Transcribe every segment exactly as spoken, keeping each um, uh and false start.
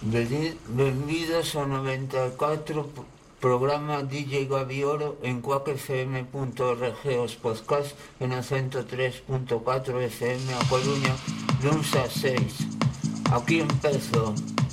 Beni- Benvidos ao noventa e catro p- programa D J Gavioro en quack f m punto org os podcast e no cento tres punto catro F M a Coruña luns a seis. Aquí empezo.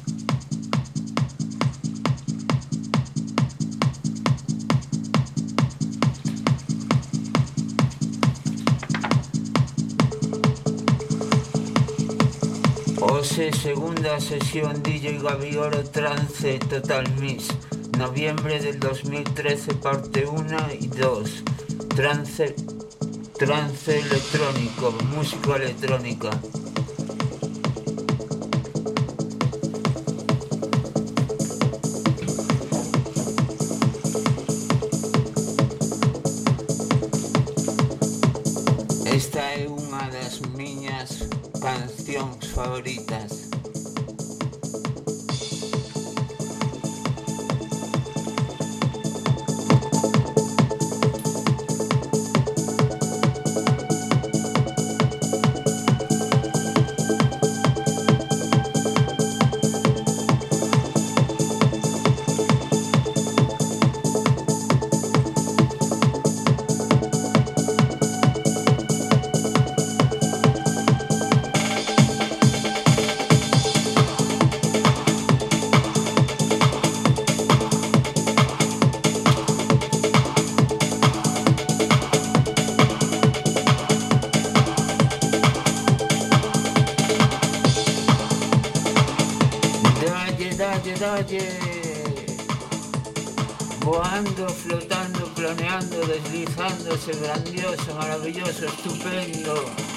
Hoxe, segunda sesión D J Gavioro Trance Total Mix. Noviembre del dos mil trece, parte uno y dos. Trance, trance electrónico, música electrónica. Esta é unha das miñas cancións favoritas. Dalle, dalle, dalle. Voando, flotando, planeando, deslizándose, grandioso, maravilloso, estupendo.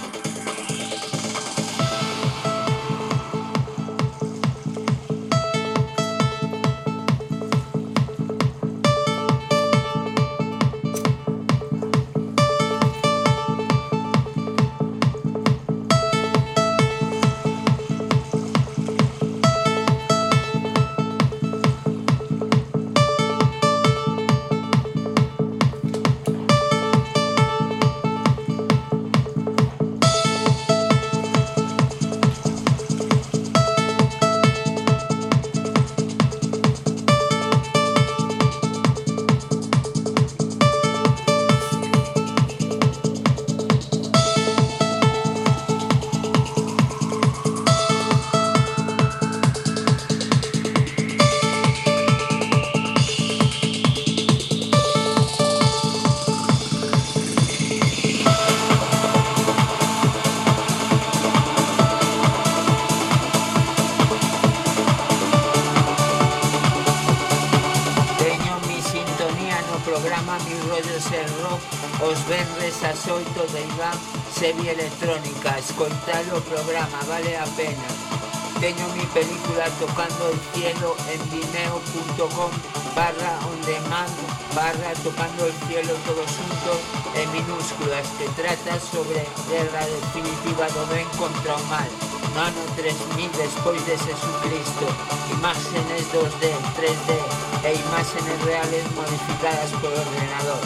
Teño mi sintonía no programa Mi rollo ser rock os venres ás oito de Iván Serie Electrónica. Escoitar o programa, vale a pena. Teño mi película Tocando el cielo en vimeo punto com barra on demand barra Tocando el cielo todo xunto en minúsculas, que trata sobre guerra definitiva do ben contra o mal no ano tres mil despois de Jesucristo. Imágenes dos D, tres D e imágenes reales modificadas por ordenador.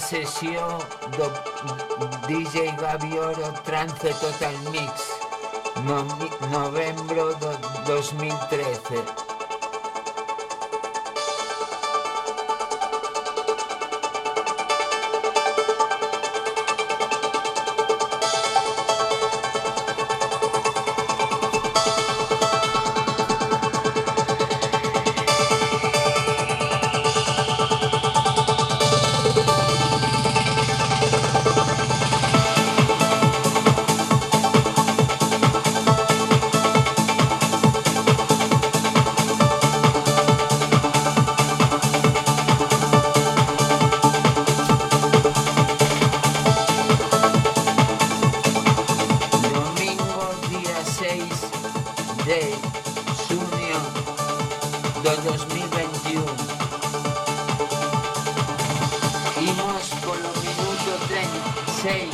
sessió do D J Gavioro Trance Total Mix, no, novembro do dos mil trece. De junio de dos mil veintiuno. Imos polo minuto treinta y seis.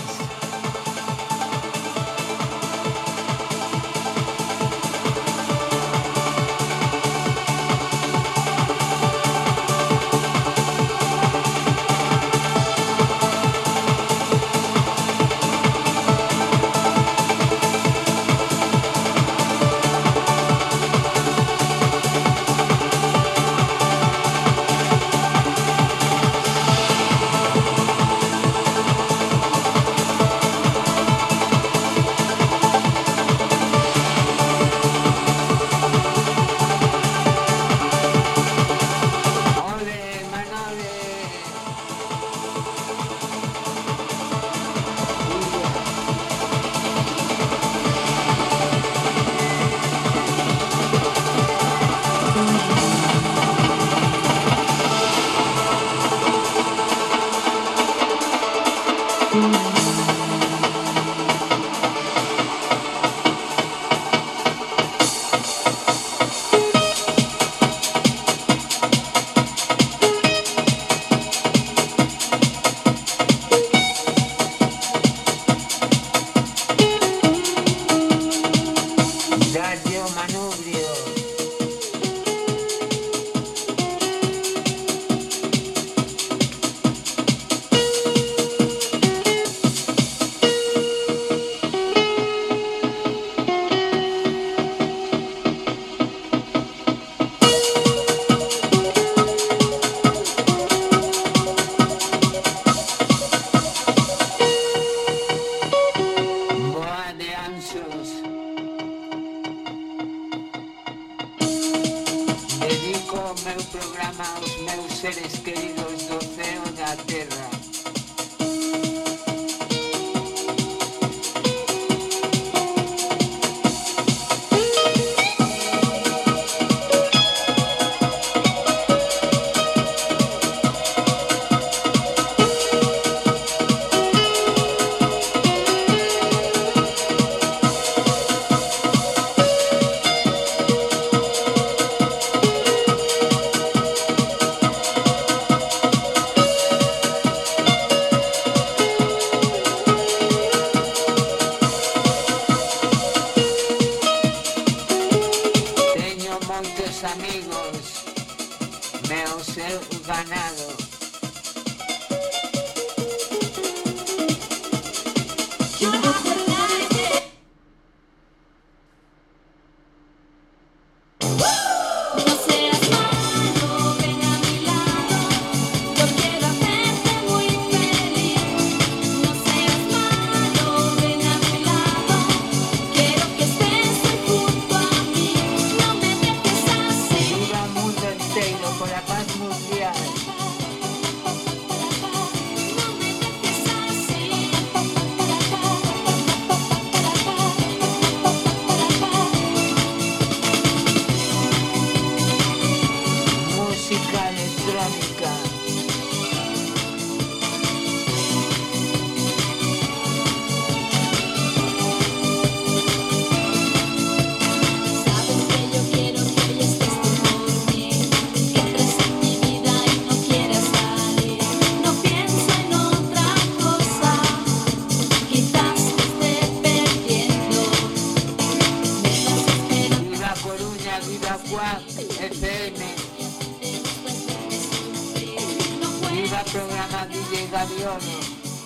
Venga, D J Gaviono.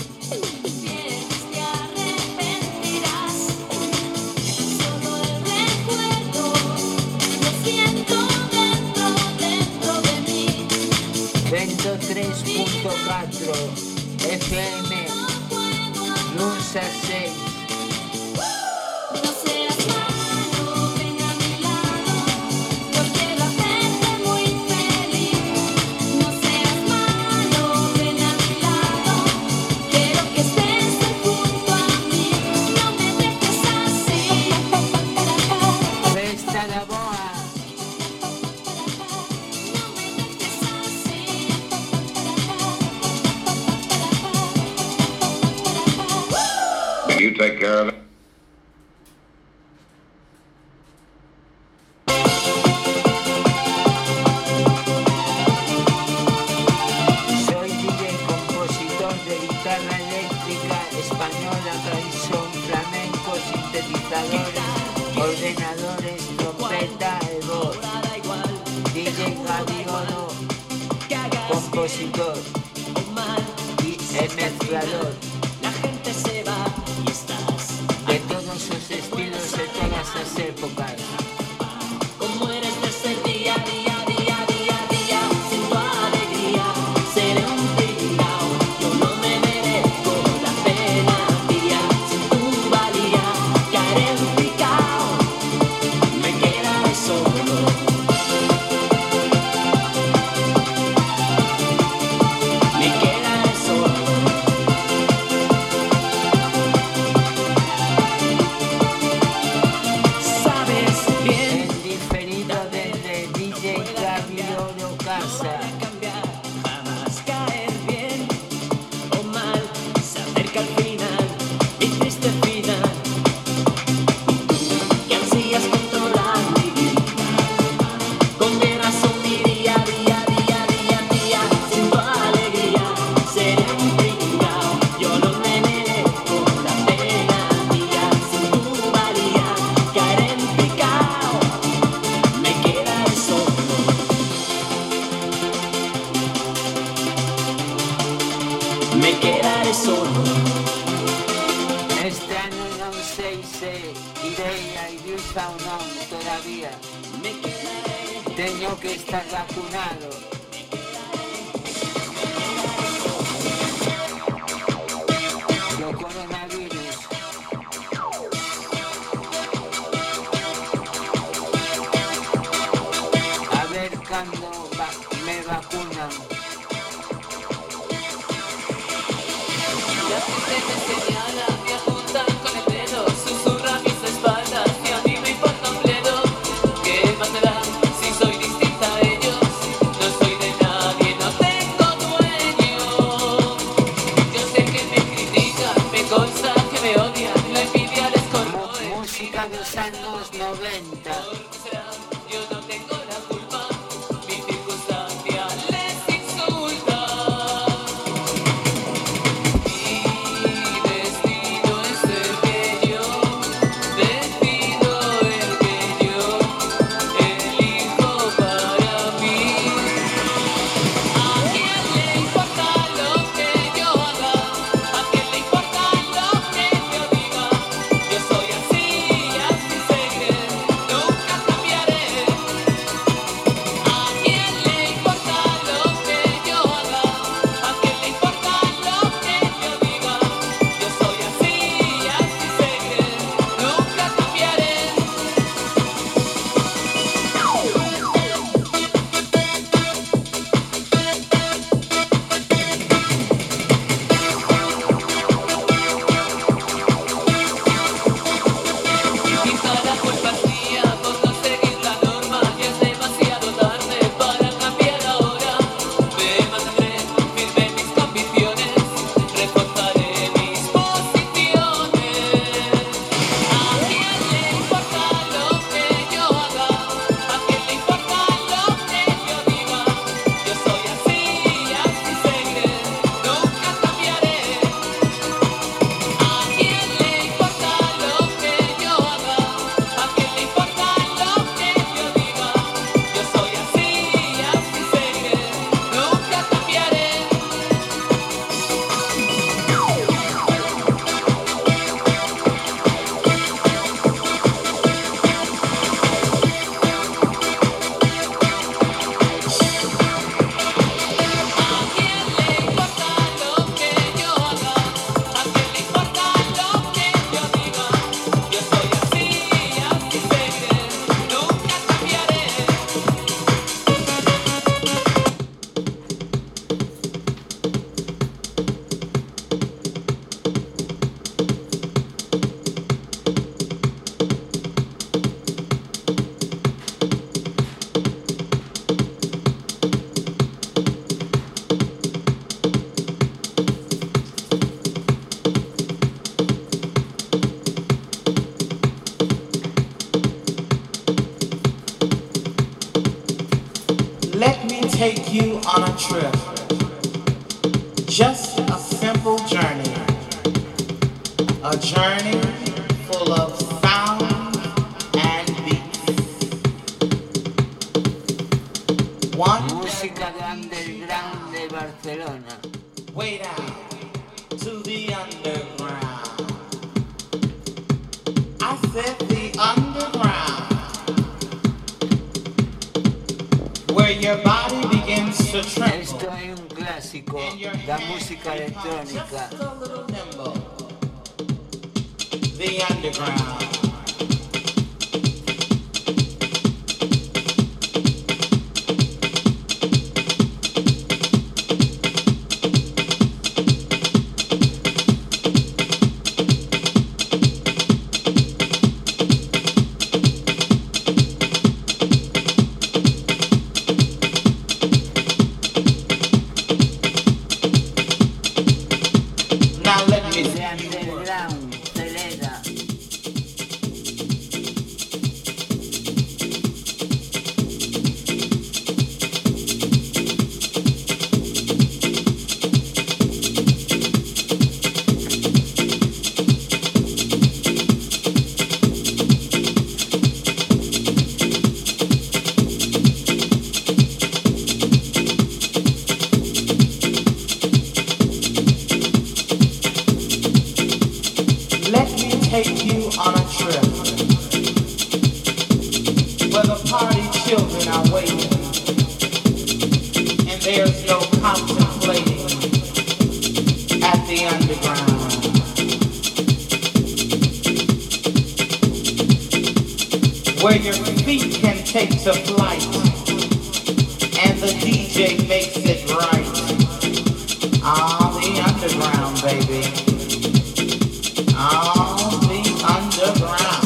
Te arrepentirás, solo el recuerdo lo siento dentro, dentro de mí. ciento tres punto cuatro F M, lunes a seis. No seas malo, ven a mi lado, yo quiero hacerte muy feliz. No seas malo, ven a mi lado, quiero que estés junto a mí. No me dejes así. Festa da boa. No me dejes así. You take care of it. Soy D J compositor de guitarra eléctrica española, tradición, flamenco, sintetizadores, ordenadores, trompeta y voz. D J Gaviono, compositor y el mezclador. La gente se va y estás De todos sus estilos, de todas las épocas. como eres de ese día, día, día, día, día. Sin tu alegría seré un pringao. Yo no me merezco la pena, tía. Sin tu valía caeré en picao. Me quedaré solo. Me quedaré solo. Sabes bien. En diferido desde D J Gaviono Casa. Cambiar, jamás caer bien o mal, se acerca el final, mi triste final. Que ansías controlar mi vida, con mi razón diría, día, día, día, día. Sin tu alegría seré un pringao. Yo no me merezco la pena, tía. Sin tu valía caeré en picao. Me quedaré solo. Me quedaré solo. Este año non sei se irei a Ibiza ou non todavía. Me quedaré. Teño que estar vacunado. Do coronavirus. A ver cando va- me vacunan. La gente me señala, me apuntan con el dedo, susurra a mis espaldas y a mí me importa un bledo. ¿Qué más me da si soy distinta a ellos? No soy de nadie, no tengo dueño. Yo sé que me critican, me consta que me odian, la envidia les Mu- corroe. música dos anos noventa. Por qué será, yo no tengo la culpa, mi circunstancia les insulta. Mi destino es el que yo decido, el que yo elijo para mí. ¿A quién le importa lo que yo haga? ¿A quién le importa lo que yo diga? Yo soy así y así seguiré. Nunca take you on a trip. Just a simple journey. A journey full of sound and beats. One Música de underground de Barcelona. way down to the underground. I said the underground, where your body begins to tremble. Esto es un clásico, la música electrónica. Just a little nimble. The underground. Now let me De see. underground, Celeda. Let me take you on a trip where the party children are waiting and there's no contemplating at the underground. Where your feet can take to flight and the D J makes it right. Ah, the underground, baby. On the underground.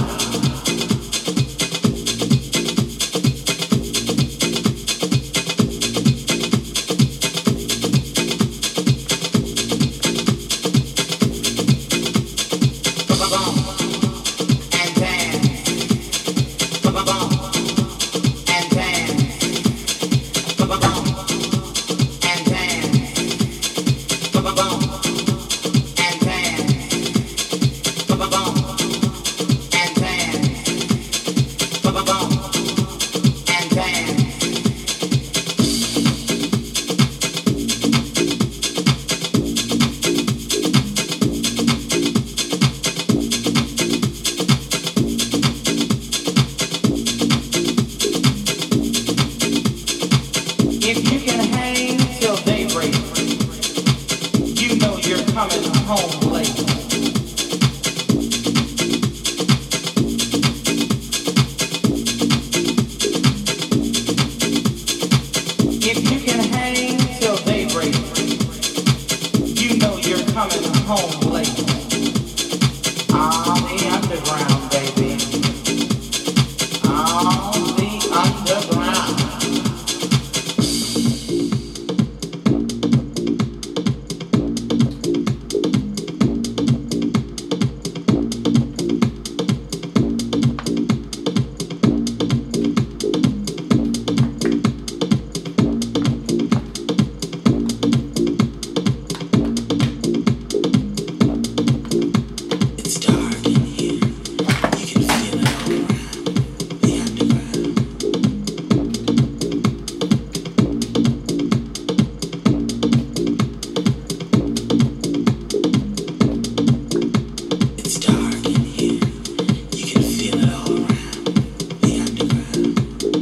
Ba-ba-bum and dance. Ba-ba-bum and dance. Ba-ba-bum and dance. Ba-ba-bum and dance. Ba-ba-bum and dance. Ba-ba-bum and dance. If you can hang till daybreak, you know you're coming home late. If you can hang till daybreak, you know you're coming home late. On the underground, baby. On the underground. It's dark in here. You can feel it all around. The underground. It's dark in here. You can feel it all around. The underground.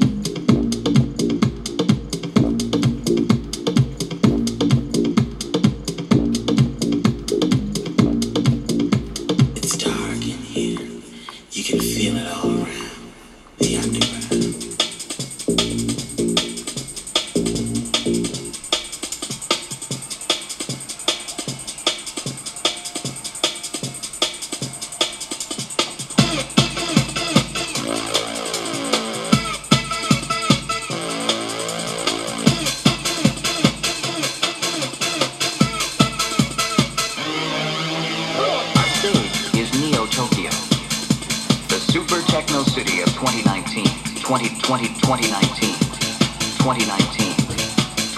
It's dark in here. You can feel it all around. The underground. Our stage is Neo Tokyo, the super techno city of twenty nineteen, twenty twenty, twenty nineteen, twenty nineteen.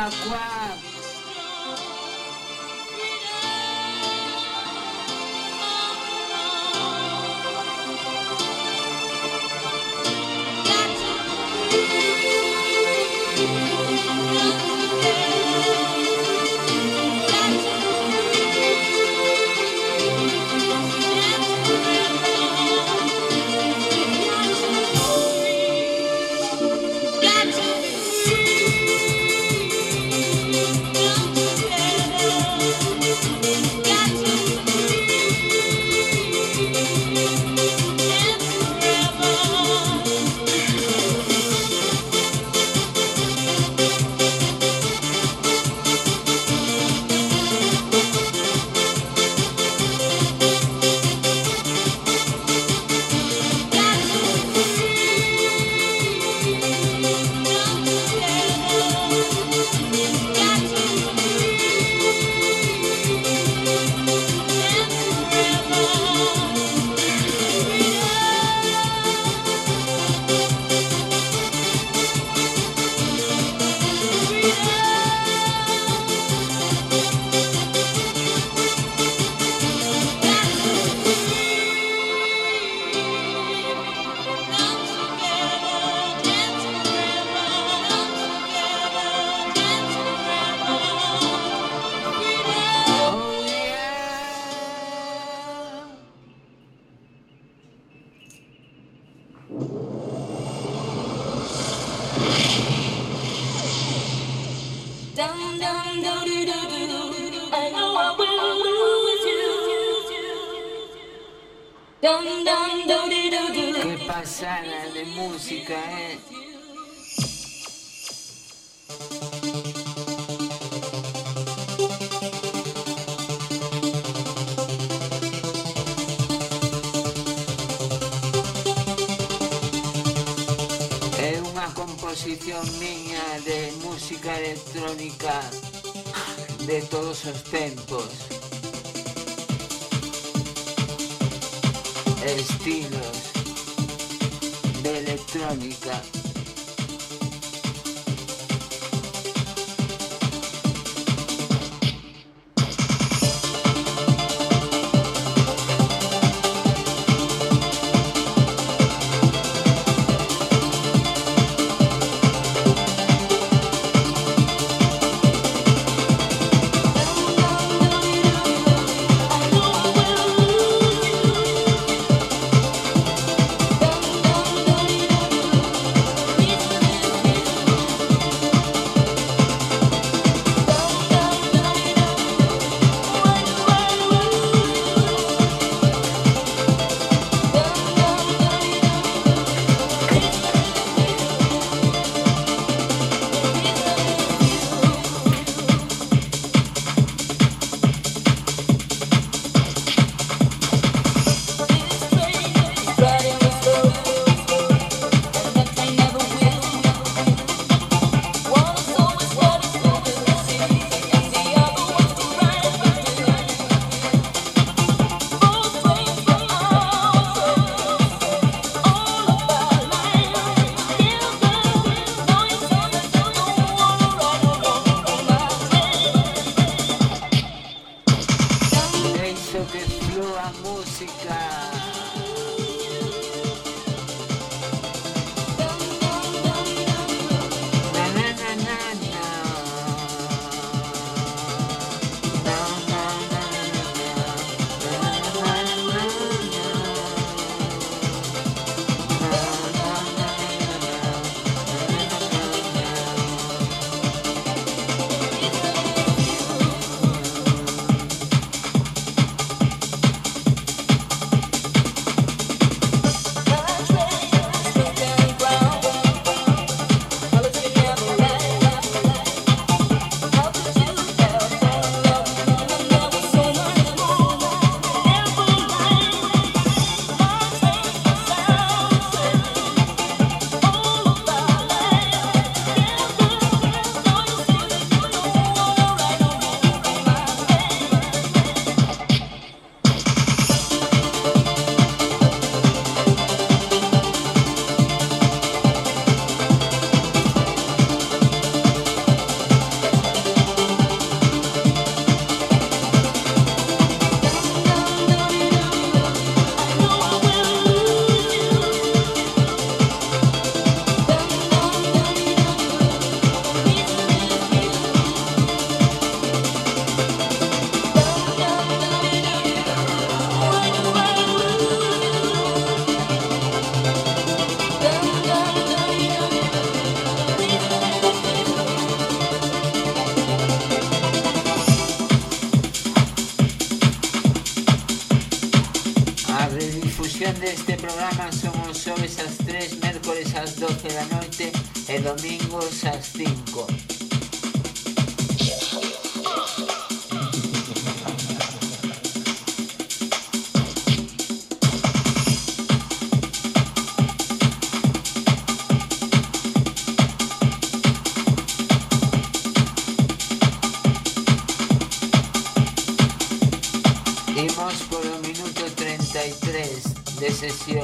Cuac, cuac. Dum dum do do do do. I know I will lose you. Dum dum do do do do. Qué pasada de música, eh. É unha composición miña de música electrónica de todos os tempos. Estilos de electrónica. Dum dum do do do do. programa somos xoves ás tres, mércores ás doce da noite e domingos ás cinco. Imos polo minuto treinta e tres de sesión.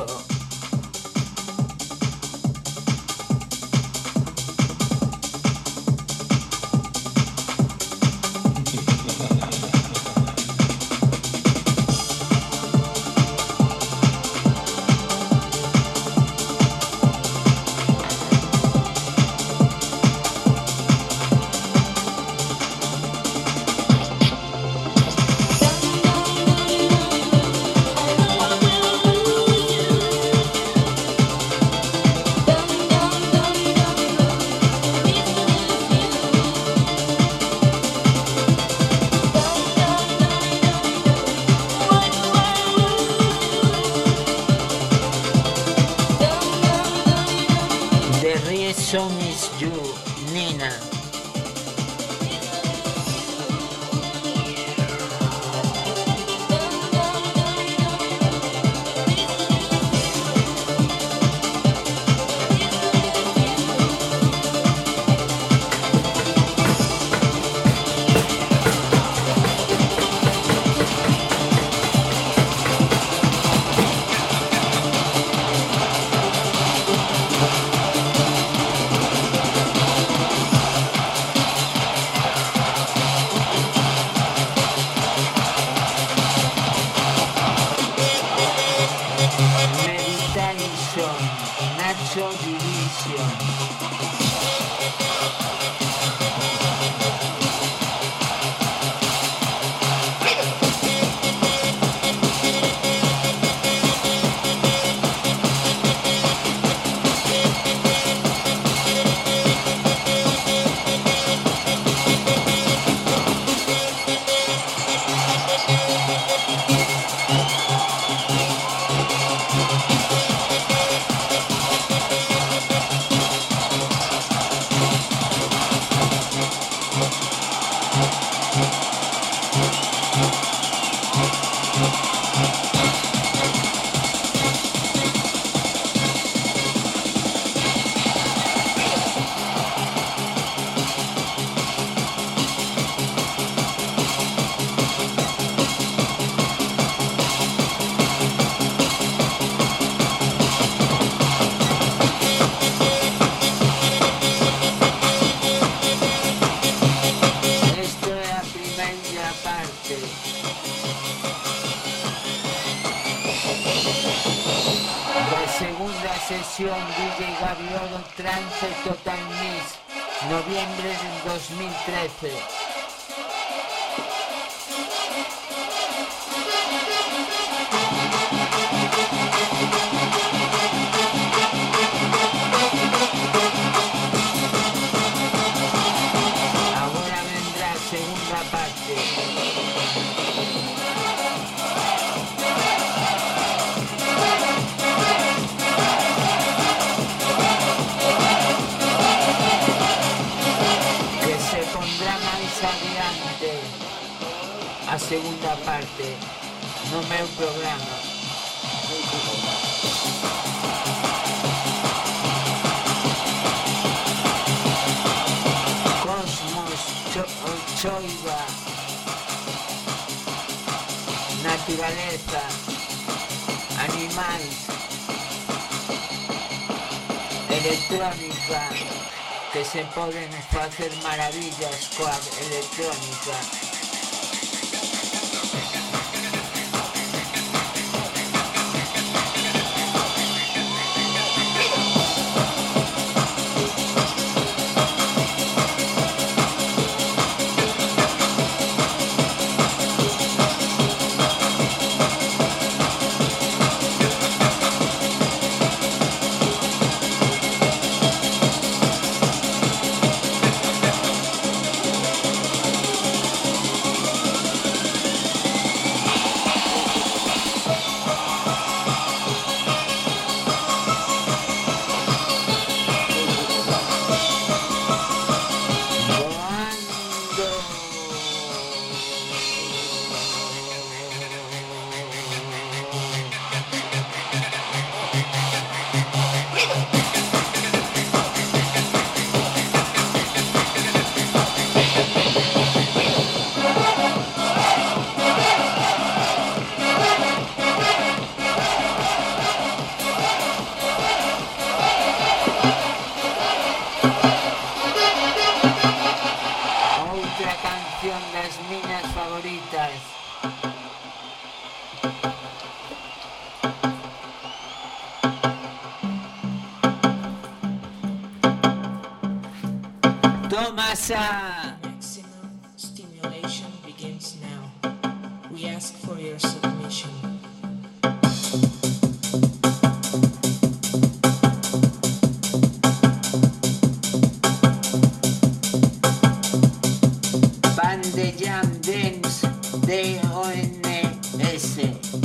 Song is you, Nina. Nacho Division. Sesión D J Gaviolo Trance Total Mix, noviembre del dos mil trece. Ahora vendrá segunda parte. Adiante a segunda parte no meu programa. Cosmos, cho choiva, naturaleza, animais, electrónica, que se poden facer maravillas coa electrónica. otra canción, las minas favoritas. Tomasa. Maximum stimulation begins now. We ask for your submission. Band de Jam Dance D O N S.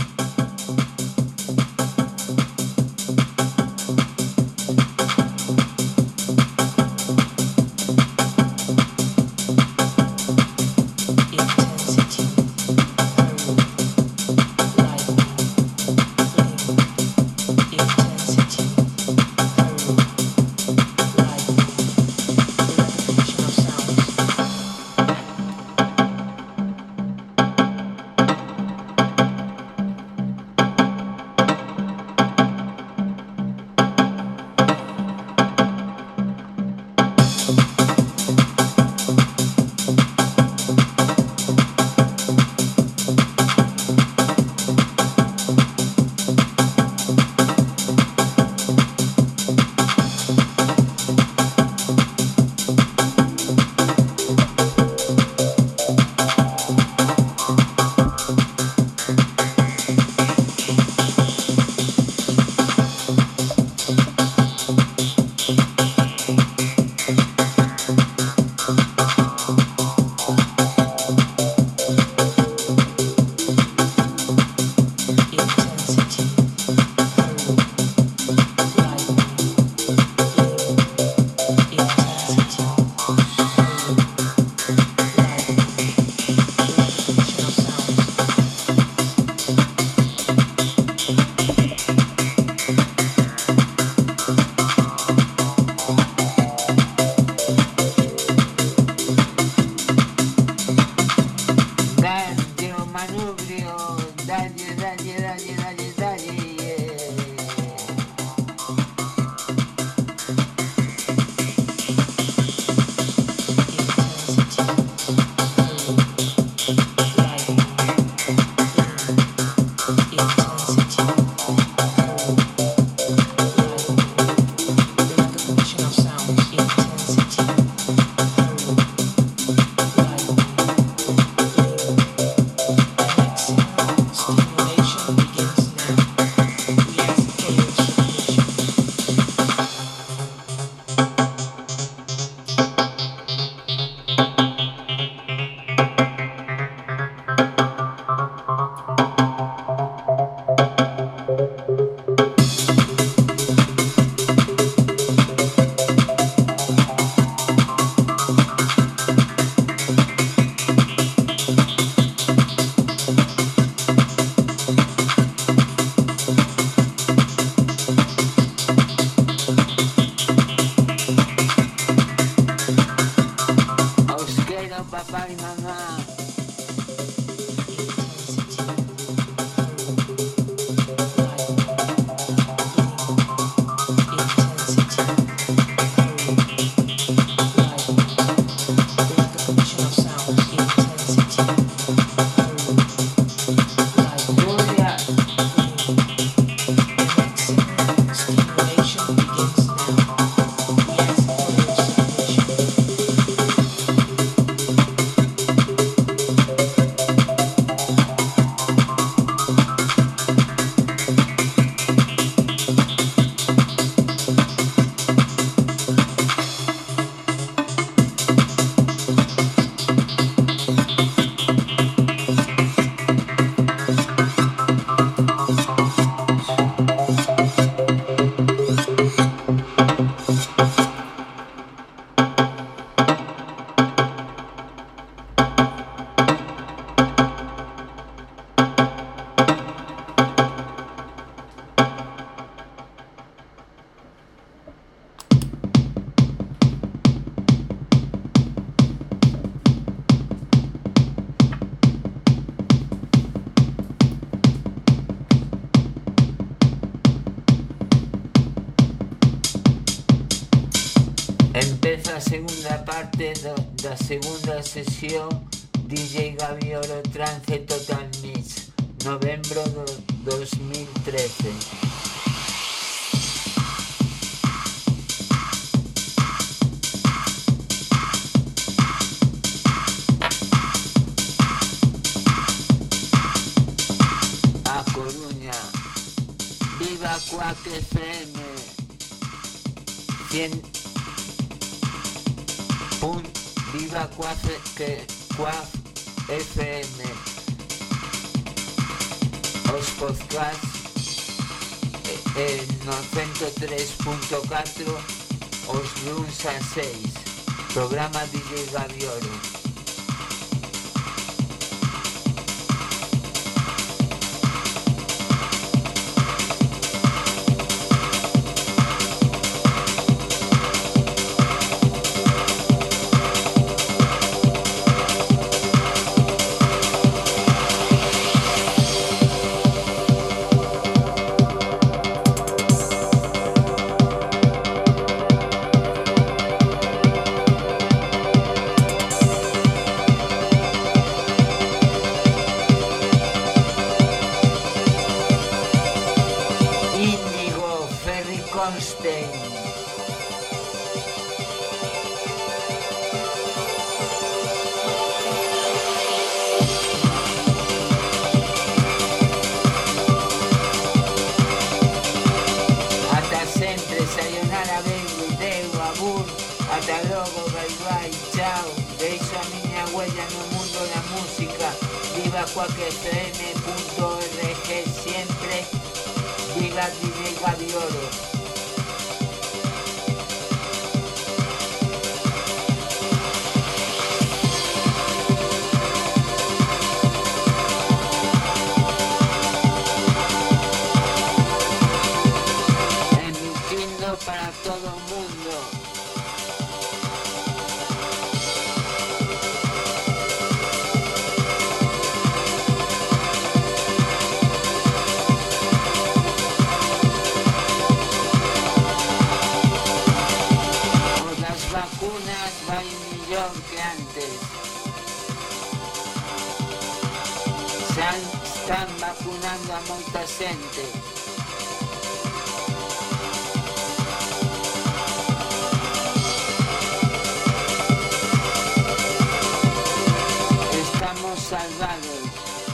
Papá y mamá. Stimulation begins now. We ask for your submission. segunda parte do, da segunda sesión D J Gavioro Trance Total Mix, novembro do dos mil trece. A Coruña, viva Quack F M cien Pun, viva Quack, que, Quack F M. Os podcasts eh, no ciento tres punto catro os luns a seis. Programa D J Gavioro. Quack F M punto org siempre. Viva D J Gavioro. Emitiendo para todo el mundo. Que antes se están vacunando a moita xente. Estamos salvados.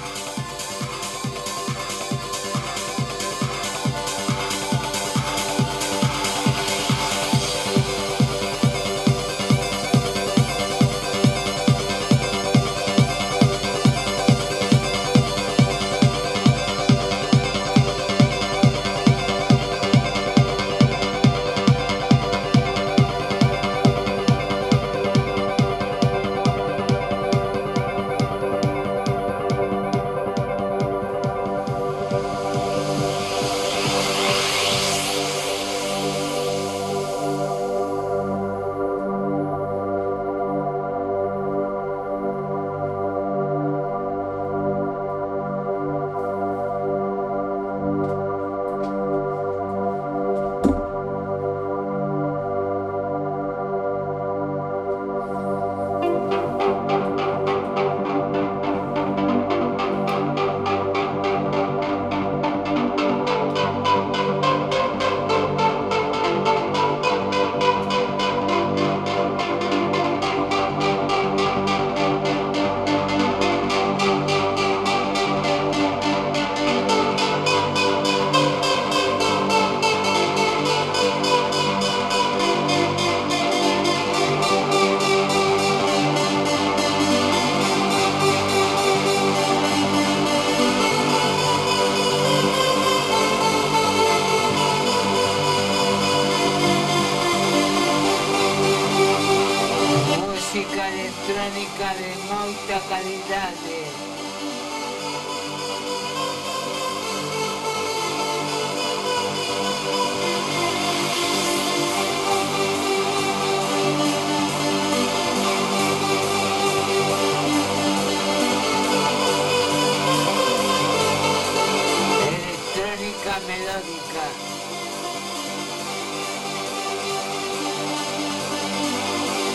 Electrónica de moita calidade. Electrónica melódica.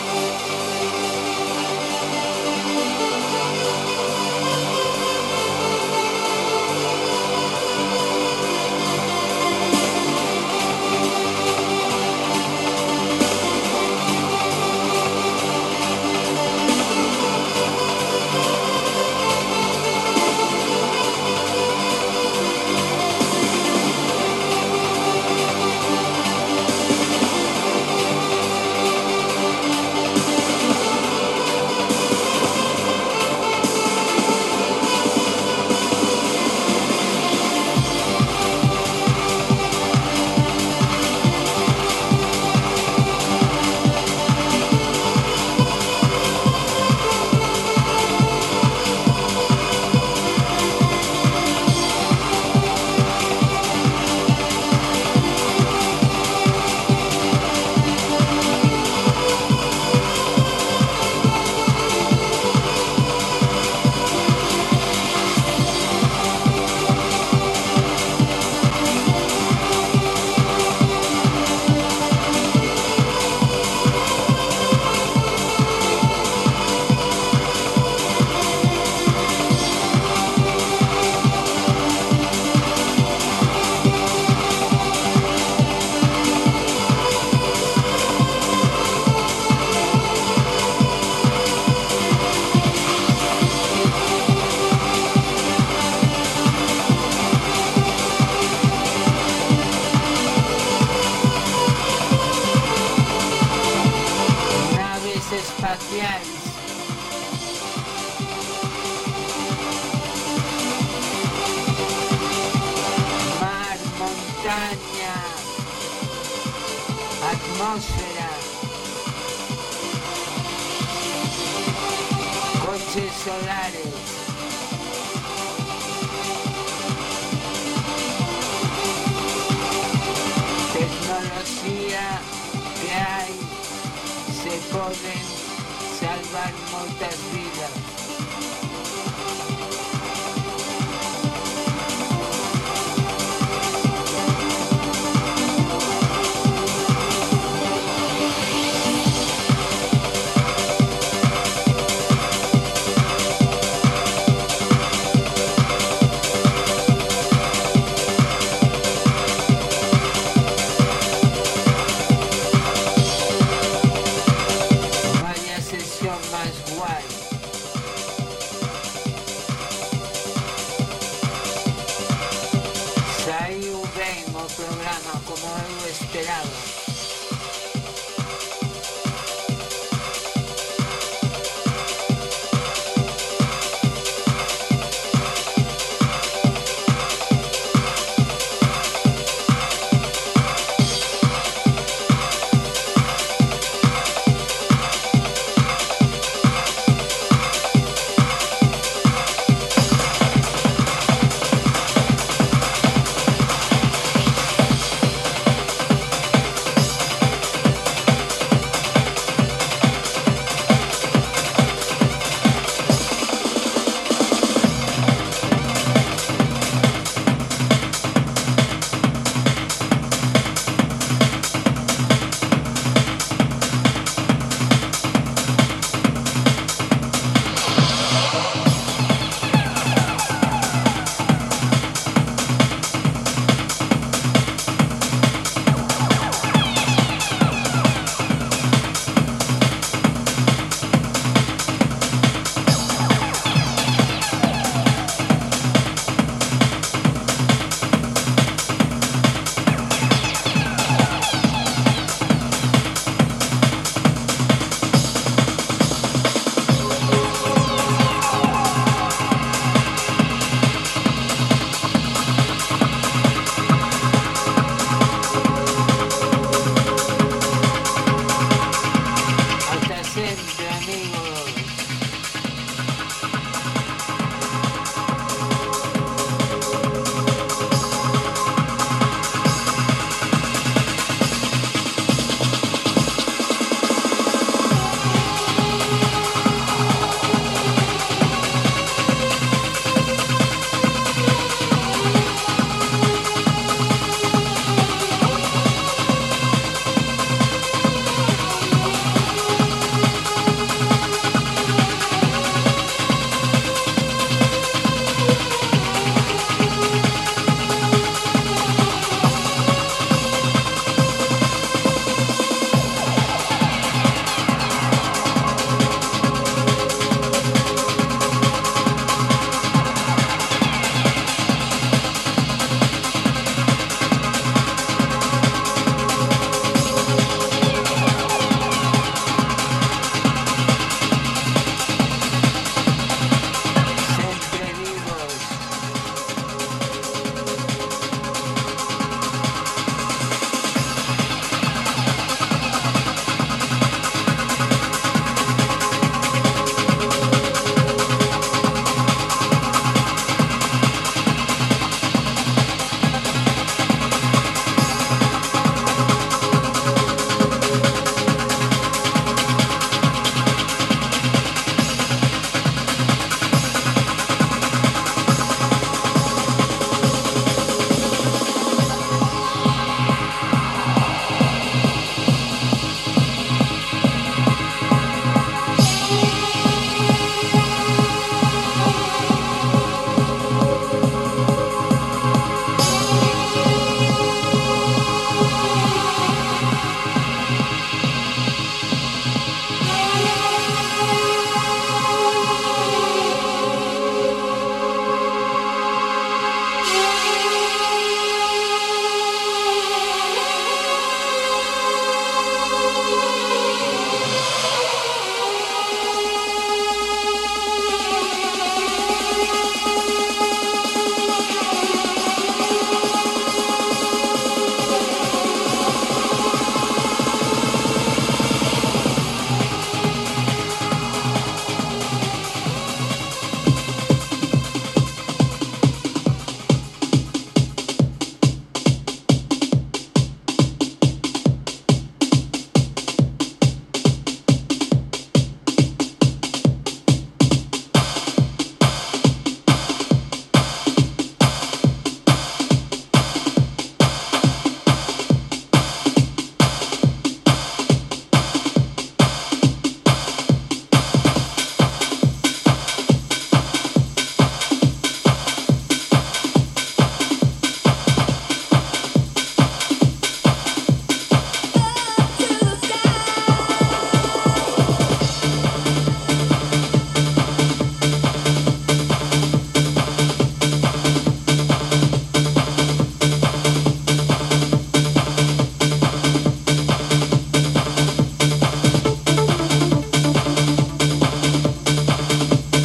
montaña, atmósfera, coches solares, tecnología que hay, se poden salvar moitas vidas. Vaya sesión más guay. Saiu ben o programa como eu esperaba.